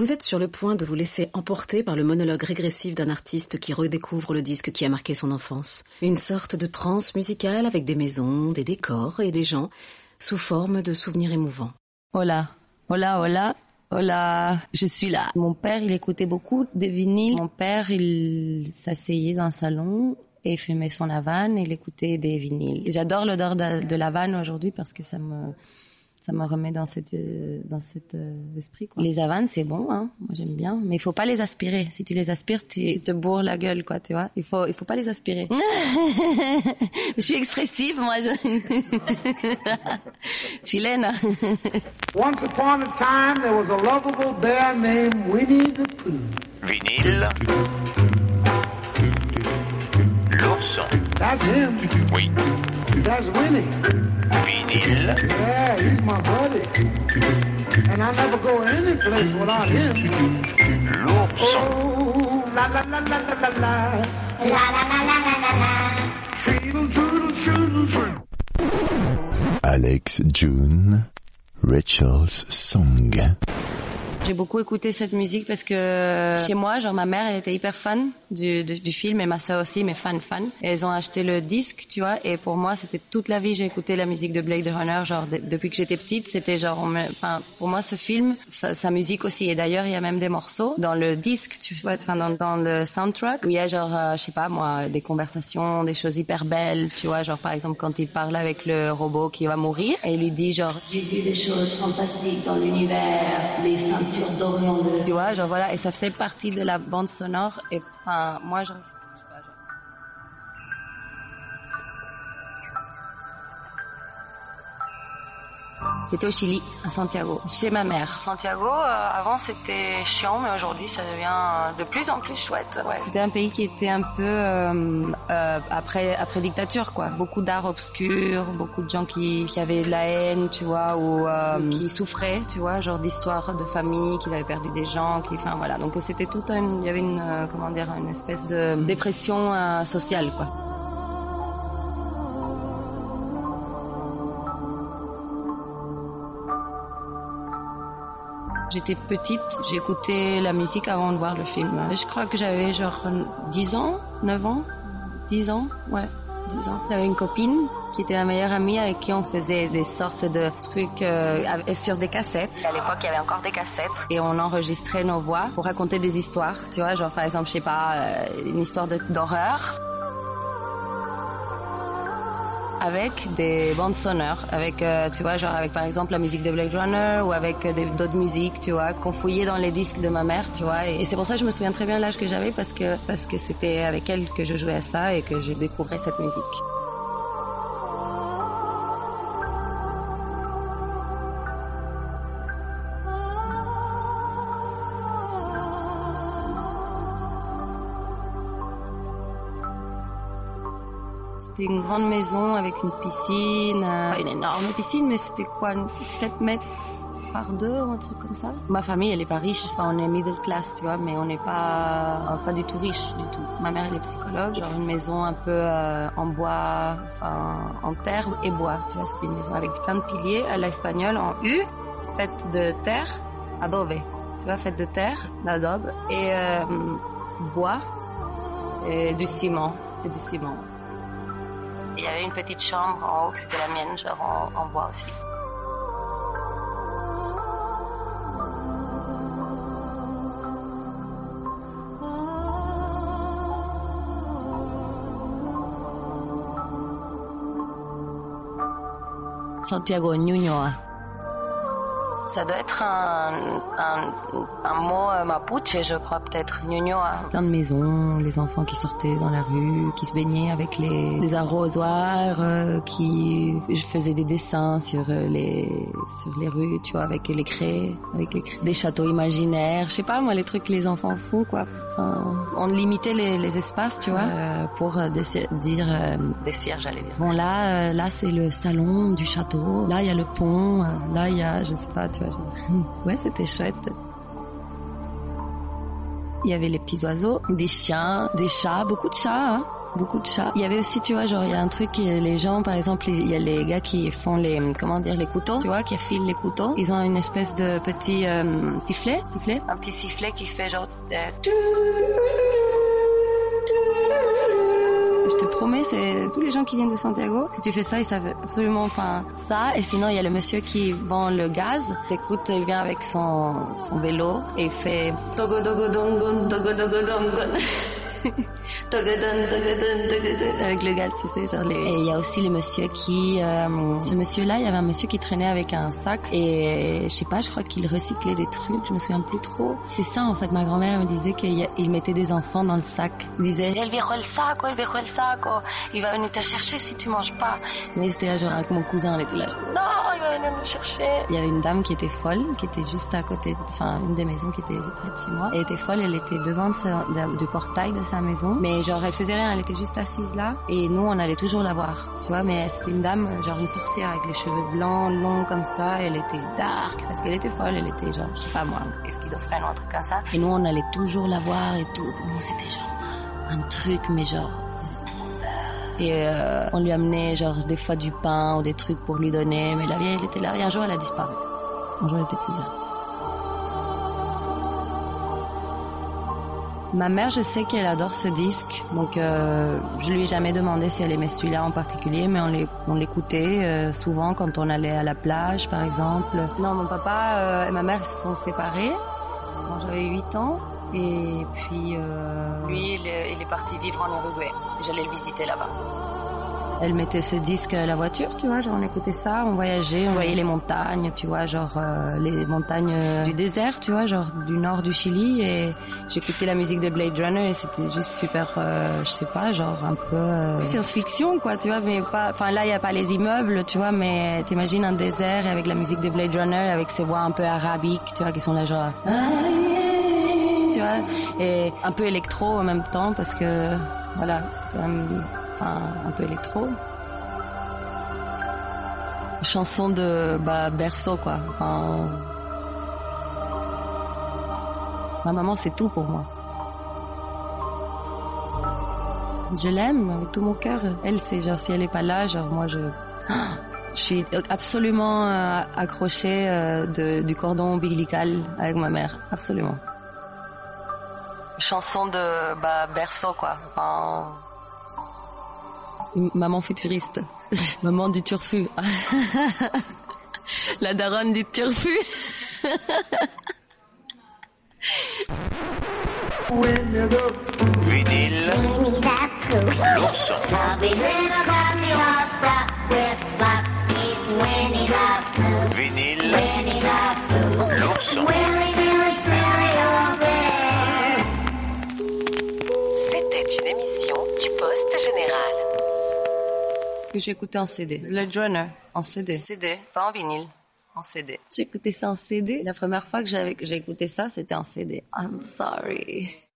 Vous êtes sur le point de vous laisser emporter par le monologue régressif d'un artiste qui redécouvre le disque qui a marqué son enfance. Une sorte de transe musicale avec des maisons, des décors et des gens sous forme de souvenirs émouvants. Hola, hola, hola, hola, je suis là. Mon père, il écoutait beaucoup de vinyles. Mon père, il s'asseyait dans un salon et fumait son Havane et il écoutait des vinyles. J'adore l'odeur de l'Havane aujourd'hui parce que ça me remet dans cet esprit, quoi. Les Havanes, c'est bon, hein. Moi, j'aime bien. Mais il faut pas les aspirer. Si tu les aspires, tu te bourres la gueule, quoi, tu vois. Il faut pas les aspirer. Je suis expressive, moi, Chilena. Once upon a time, there was a lovable bear named Winnie the Pooh. Vinyle. L'ourson. That's him. Oui. That's Winnie. Vinyle. Yeah, he's my buddy. And I never go any place without him. L'ourson. Oh, la la la la la la la. La la la la la la la. Treedle, troodle, troodle, troodle. Alex June, Rachel's Song. J'ai beaucoup écouté cette musique parce que chez moi, genre ma mère, elle était hyper fan du film et ma sœur aussi, mais fan. Et elles ont acheté le disque, tu vois, et pour moi, c'était toute la vie, j'ai écouté la musique de Blade Runner, genre depuis que j'étais petite, c'était genre, pour moi, ce film, sa musique aussi. Et d'ailleurs, il y a même des morceaux dans le disque, tu vois, dans le soundtrack, où il y a genre, je sais pas moi, des conversations, des choses hyper belles, tu vois, genre par exemple quand il parle avec le robot qui va mourir, et il lui dit genre, j'ai vu des choses fantastiques dans l'univers, les ceintures d'Orion, tu vois, genre voilà, et ça faisait partie de la bande sonore, et enfin, moi, genre, je sais pas, genre. C'était au Chili, à Santiago, chez ma mère. Santiago, avant c'était chiant, mais aujourd'hui ça devient de plus en plus chouette. Ouais. C'était un pays qui était un peu après dictature, quoi. Beaucoup d'art obscur, beaucoup de gens qui avaient de la haine, tu vois, ou qui souffraient, tu vois, genre d'histoires de famille, qui avaient perdu des gens, enfin voilà. Donc c'était il y avait une espèce de dépression sociale, quoi. J'étais petite, j'écoutais la musique avant de voir le film. Je crois que j'avais genre 10 ans, 9 ans, 10 ans, ouais, 10 ans. J'avais une copine qui était ma meilleure amie avec qui on faisait des sortes de trucs sur des cassettes. À l'époque, il y avait encore des cassettes et on enregistrait nos voix pour raconter des histoires, tu vois, genre par exemple, je sais pas, une histoire d'horreur. Avec des bandes sonores, avec tu vois, genre avec par exemple la musique de Blade Runner ou avec d'autres musiques, tu vois, qu'on fouillait dans les disques de ma mère, tu vois, et c'est pour ça que je me souviens très bien l'âge que j'avais parce que c'était avec elle que je jouais à ça et que j'ai découvert cette musique. C'était une grande maison avec une piscine, une énorme piscine, mais c'était quoi, 7 mètres par 2 ou un truc comme ça. Ma famille, elle est pas riche, enfin on est middle class, tu vois, mais on n'est pas du tout riche du tout. Ma mère, elle est psychologue, genre une maison un peu en bois, enfin en terre et bois, tu vois, c'était une maison avec plein de piliers à l'espagnol en U, faite de terre, adobe, tu vois, faite de terre, d'adobe, et bois et du ciment. Il y avait une petite chambre en haut, que c'était la mienne, genre en bois aussi. Santiago Ñuñoa. Ça doit être un mot mapuche, je crois, peut-être. Ñuñoa. Plein de maisons, les enfants qui sortaient dans la rue, qui se baignaient avec les arrosoirs, qui faisaient des dessins sur les rues, tu vois, avec les craies, des châteaux imaginaires. Je sais pas, moi, les trucs que les enfants font, quoi. Enfin, on limitait les espaces, tu vois, pour dire, j'allais dire. Bon, là, c'est le salon du château. Là, il y a le pont. Là, il y a, je sais pas, tu vois. Ouais, c'était chouette. Il y avait les petits oiseaux, des chiens, des chats, beaucoup de chats, hein. Beaucoup de chats. Il y avait aussi, tu vois, genre, il y a un truc, les gens, par exemple, il y a les gars qui font les couteaux, tu vois, qui affilent les couteaux. Ils ont une espèce de petit sifflet. Un petit sifflet qui fait genre... Je te promets, c'est tous les gens qui viennent de Santiago. Si tu fais ça, ils savent absolument, ça. Et sinon, il y a le monsieur qui vend le gaz. T'écoutes, il vient avec son vélo et il fait togo dogo dongon, togo dogo dongon. Avec le gaz, tu sais, genre les... Et il y a aussi le monsieur qui... ce monsieur-là, il y avait un monsieur qui traînait avec un sac et je sais pas, je crois qu'il recyclait des trucs, je me souviens plus trop. C'est ça, en fait, ma grand-mère me disait qu'il mettait des enfants dans le sac. Il disait, el viejo el saco, il va venir te chercher si tu manges pas. Mais j'étais là, genre, avec mon cousin, on était là, genre, non, il va venir me chercher. Il y avait une dame qui était folle, qui était juste à côté, une des maisons qui était près de chez moi. Elle était folle, elle était devant du portail de sa maison, mais genre elle faisait rien, elle était juste assise là et nous on allait toujours la voir, tu vois, mais c'était une dame, genre une sorcière avec les cheveux blancs, longs comme ça, elle était dark parce qu'elle était folle, elle était genre, je sais pas moi, schizophrène ou un truc comme ça, et nous on allait toujours la voir et tout, pour nous c'était genre un truc, mais genre... Et on lui amenait genre des fois du pain ou des trucs pour lui donner, mais la vieille elle était là et un jour elle a disparu, un jour elle était plus là. Ma mère, je sais qu'elle adore ce disque, donc je lui ai jamais demandé si elle aimait celui-là en particulier, mais on l'écoutait souvent quand on allait à la plage, par exemple. Non, mon papa et ma mère se sont séparés quand j'avais 8 ans, et puis lui, il est parti vivre en Uruguay. J'allais le visiter là-bas. Elle mettait ce disque à la voiture, tu vois, genre on écoutait ça, on voyageait, on voyait les montagnes, tu vois, genre les montagnes du désert, tu vois, genre du nord du Chili, et j'écoutais la musique de Blade Runner et c'était juste super, je sais pas, genre un peu science-fiction, quoi, tu vois, mais pas, enfin là il y a pas les immeubles, tu vois, mais t'imagines un désert avec la musique de Blade Runner avec ses voix un peu arabiques, tu vois, qui sont là genre, tu vois, et un peu électro en même temps parce que voilà, c'est quand même un peu électro. Chanson de berceau, quoi. Enfin, ma maman, c'est tout pour moi. Je l'aime avec tout mon cœur. Elle, c'est genre, si elle est pas là, genre moi je suis absolument accrochée du cordon ombilical avec ma mère, absolument. Chanson de berceau, quoi. Enfin, maman futuriste. Maman du turfu. La daronne du turfu. Vinyle, l'ourson. Vinyle, l'ourson. C'était une émission du Poste Général. Que j'ai écouté en CD. Blade Runner, en CD. CD, pas en vinyle, en CD. J'ai écouté ça en CD. La première fois que j'ai écouté ça, c'était en CD. I'm sorry.